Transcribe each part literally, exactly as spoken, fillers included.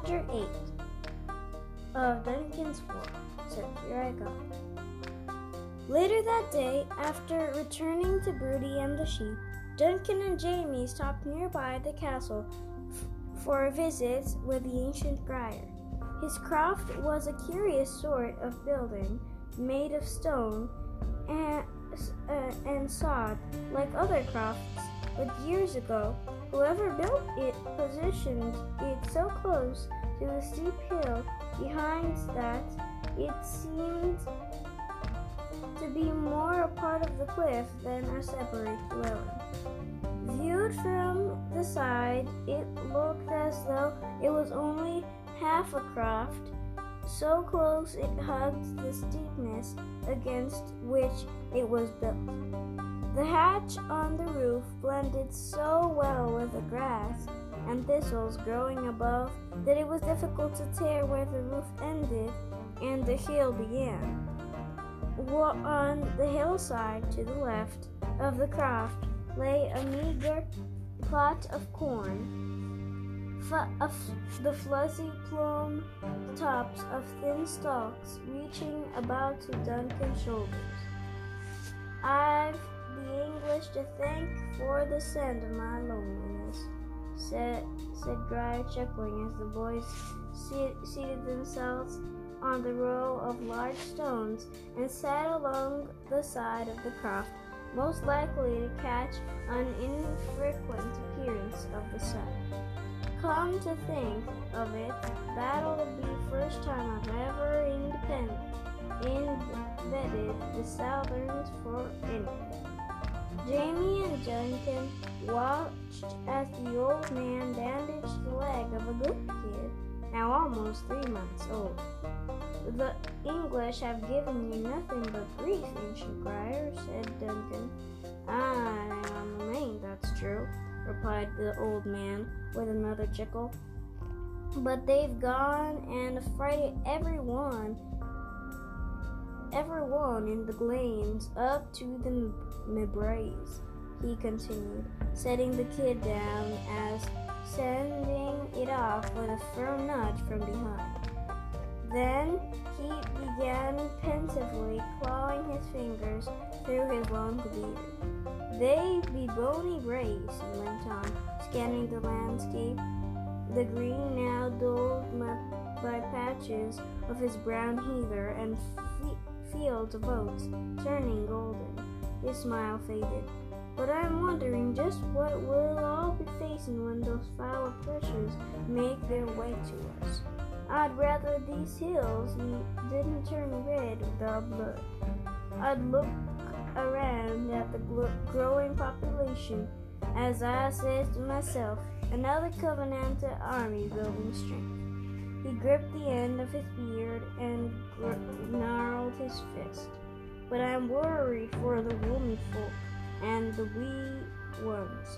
Chapter eight of Duncan's Fort. So here I go. Later that day, after returning to Broody and the sheep, Duncan and Jamie stopped nearby the castle f- for a visit with the ancient Grier. His croft was a curious sort of building made of stone and, uh, and sod, like other crofts, but years ago, whoever built it positioned it so close to the steep hill behind that it seemed to be more a part of the cliff than a separate dwelling. Viewed from the side, it looked as though it was only half a croft, so close it hugged the steepness against which it was built. The hatch on the roof blended so well with the grass and thistles growing above that it was difficult to tell where the roof ended and the hill began. On the hillside to the left of the croft lay a meager plot of corn, f- of the fuzzy plum tops of thin stalks reaching about to Duncan's shoulders. I've the English to thank for the send of my loneliness, said, said Grier, chuckling as the boys se- seated themselves on the row of large stones and sat along the side of the croft, most likely to catch an infrequent appearance of the sun. Come to think of it, that'll be first time I've ever independent embedded the Southerns for anything. Jamie and Duncan watched as the old man bandaged the leg of a goat kid, now almost three months old. The English have given you nothing but grief, ancient Grier, said Duncan. Aye, on the main, that's true, replied the old man with another chuckle. But they've gone and affrighted everyone, everyone in the glens up to the Mebreys, he continued, setting the kid down as sending it off with a firm nudge from behind. Then he began pensively clawing his fingers through his long beard. They be bony braes, he went on, scanning the landscape, the green now dulled by patches of his brown heather and f- fields of oats turning golden. His smile faded. But I'm wondering just what we'll all be facing when those foul pressures make their way to us. I'd rather these hills didn't turn red with our blood. I'd look around at the growing population as I says to myself, another Covenanter army building strength. He gripped the end of his beard and gnarled his fist. But I'm worried for the women folk and the wee ones.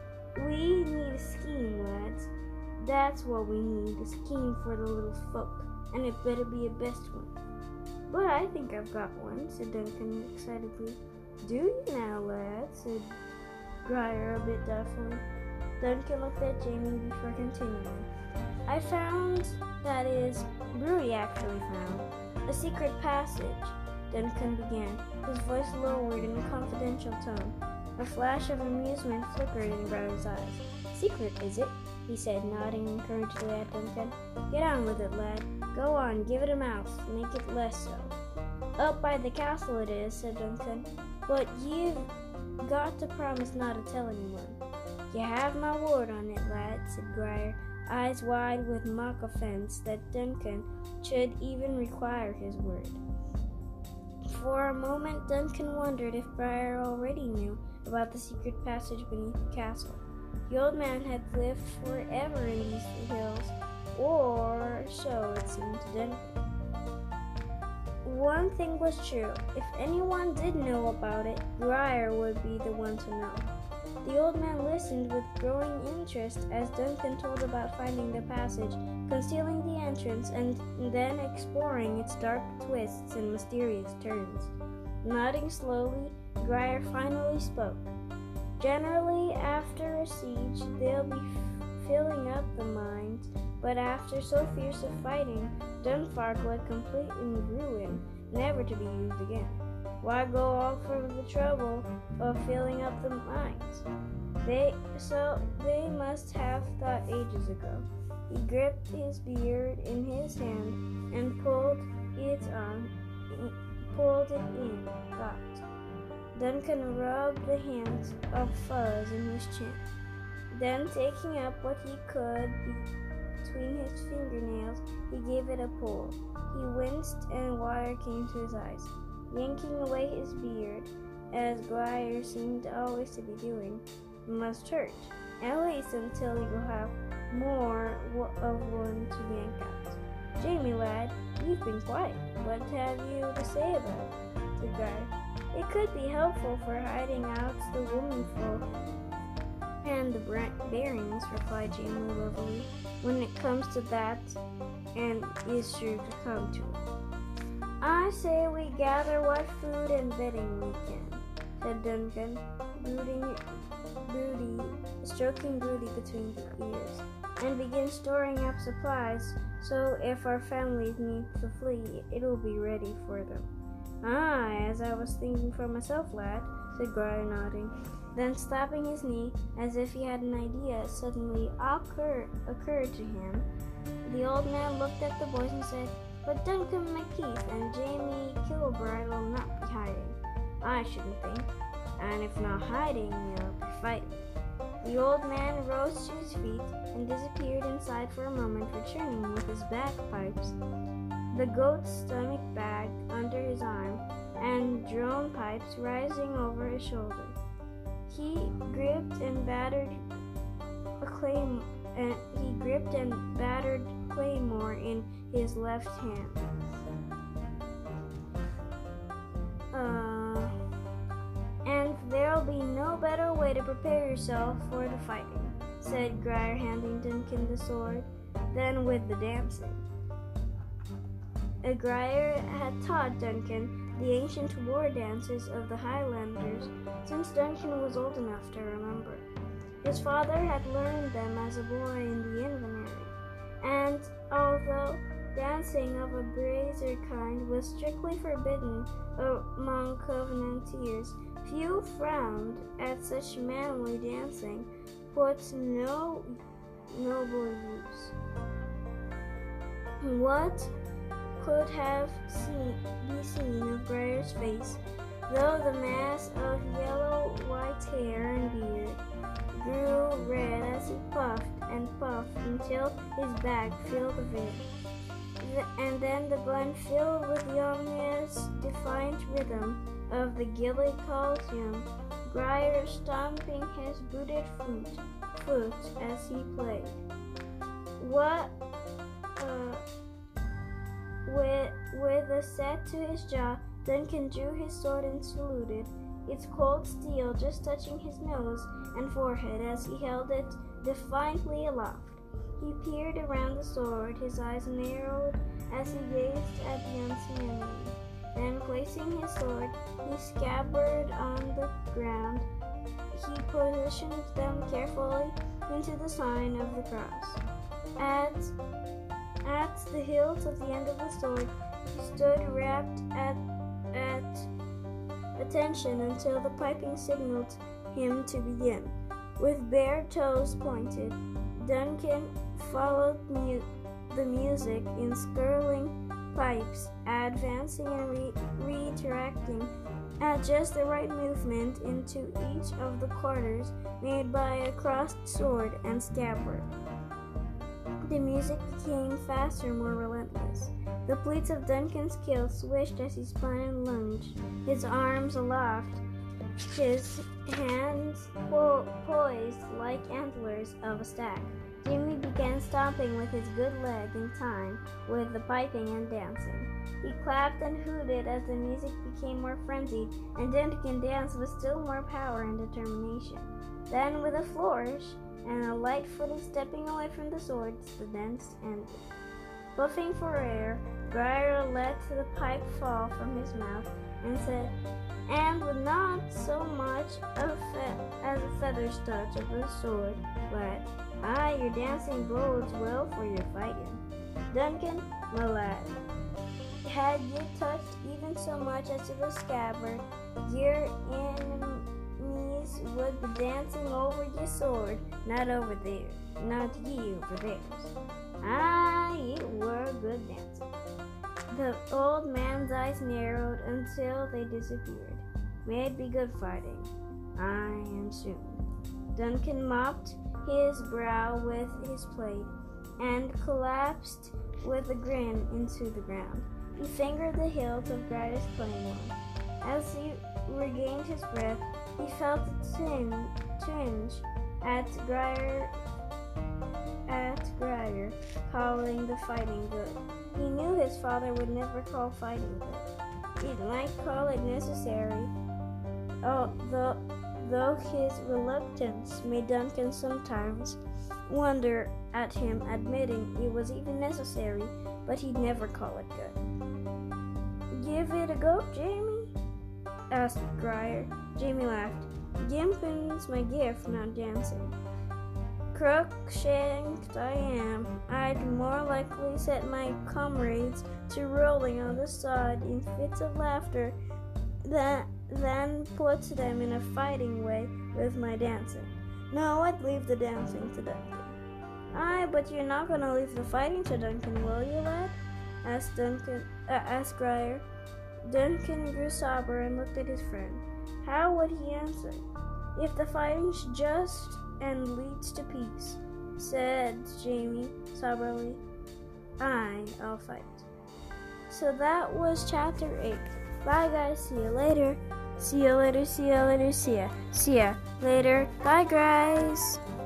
We need a scheme, lads. That's what we need, a scheme for the little folk, and it better be a best one. But I think I've got one, said Duncan excitedly. Do you now, lad? Said Grier a bit doubtfully. Duncan looked at Jamie before continuing. I found, that is, Broody actually found, a secret passage, Duncan began, his voice lowered in a confidential tone. A flash of amusement flickered in Grier's eyes. Secret, is it? He said, nodding encouragingly at Duncan. Get on with it, lad. Go on, give it a mouth. Make it less so. Up by the castle it is, said Duncan. But you've got to promise not to tell anyone. You have my word on it, lad, said Grier, eyes wide with mock offense that Duncan should even require his word. For a moment, Duncan wondered if Grier already knew about the secret passage beneath the castle. The old man had lived forever in these hills, or so it seemed to Duncan. One thing was true. If anyone did know about it, Grier would be the one to know. The old man listened with growing interest as Duncan told about finding the passage, concealing the entrance, and then exploring its dark twists and mysterious turns. Nodding slowly, Grier finally spoke. Generally, after a siege, they'll be f- filling up the mines But after so fierce a fighting, Dunfark lay completely ruined, never to be used again. Why go all for the trouble of filling up the mines? They so they must have thought ages ago. He gripped his beard in his hand and pulled it on, pulled it in. Thought. Duncan rubbed the hands of fuzz in his chin. Then, taking up what he could between his fingernails, he gave it a pull. He winced, and water came to his eyes, yanking away his beard, as Grier seemed always to be doing. It must hurt, at least until you have more of one to yank out. Jamie, lad, you've been quiet. What have you to say about it? Said Grier. It could be helpful for hiding out the womanfolk and the bearings, replied Jamie levelly. When it comes to that, and is sure to come to it. I say we gather what food and bedding we can, said Duncan, brooding, broody, stroking Broody between the ears, and begin storing up supplies, so if our families need to flee, it'll be ready for them. Ah, as I was thinking for myself, lad, said Grier, nodding. Then, slapping his knee, as if he had an idea suddenly occur- occurred to him, the old man looked at the boys and said, But Duncan McKeith and Jamie Kilbride will not be hiding, I shouldn't think. And if not hiding, they'll be fighting. The old man rose to his feet and disappeared inside for a moment, returning with his bagpipes, the goat's stomach bag under his arm, and drone pipes rising over his shoulder. He gripped and battered a claim, uh, he gripped and battered claymore in his left hand. Uh, and there'll be no better way to prepare yourself for the fighting, said Grier, handing Duncan the sword, than with the dancing. Grier had taught Duncan the ancient war dances of the Highlanders since Duncan was old enough to remember. His father had learned them as a boy in the Inventory, and although dancing of a brazier kind was strictly forbidden among Covenanters, few frowned at such manly dancing, put no noble use. What could have seen, be seen of Grier's face, though the mass of yellow-white hair and beard grew red as he puffed and puffed until his back filled of it, and then the glen filled with the ominous, defiant rhythm of the Gilly Coliseum, Grier stomping his booted foot, foot as he played. What, uh, With, with a set to his jaw, Duncan drew his sword and saluted, its cold steel just touching his nose and forehead as he held it defiantly aloft. He peered around the sword, his eyes narrowed as he gazed at the unseen enemy. Then, placing his sword, his scabbard on the ground, he positioned them carefully into the sign of the cross. At At the hilt of the end of the sword, he stood rapt at, at attention until the piping signaled him to begin. With bare toes pointed, Duncan followed mu- the music in skirling pipes, advancing and re- retracting at just the right movement into each of the quarters made by a crossed sword and scabbard. The music became faster and more relentless. The pleats of Duncan's kilt swished as he spun and lunged, his arms aloft, his hands po- poised like antlers of a stag. Jimmy began stomping with his good leg in time with the piping and dancing. He clapped and hooted as the music became more frenzied, and Duncan danced with still more power and determination. Then, with a flourish and a light footed stepping away from the swords, the dance ended. Puffing for air, Grier let the pipe fall from his mouth and said, and with not so much a fe- as a feather's touch of the sword, but Ah, your dancing bodes well for your fighting. Duncan, my lad, had you touched even so much as to the scabbard, your enemies would be dancing over your sword, not over there, not you over theirs. Ah, you were a good dancer. The old man's eyes narrowed until they disappeared. May it be good fighting. I am soon. Duncan mopped his brow with his plate and collapsed with a grin into the ground. He fingered the hilt of Griar's claymore. As he regained his breath, he felt a tin- twinge at Griar, at Griar calling the fighting good. He knew his father would never call fighting good. He might call it necessary, although though his reluctance made Duncan sometimes wonder at him admitting it was even necessary, but he'd never call it good. Give it a go, Jamie? Asked Griar. Jamie laughed. Gimping's my gift, not dancing. Crookshanked I am. I'd more likely set my comrades to rolling on the sod in fits of laughter than, than put them in a fighting way with my dancing. No, I'd leave the dancing to Duncan. Aye, but you're not going to leave the fighting to Duncan, will you, lad? Asked Duncan. Uh, asked Griar. Duncan grew sober and looked at his friend. How would he answer? If the fighting's just and leads to peace, said Jamie soberly, aye, I'll fight. So that was chapter eight. Bye, guys. See you later. See you later. See you later. See ya. See ya later. Bye, guys.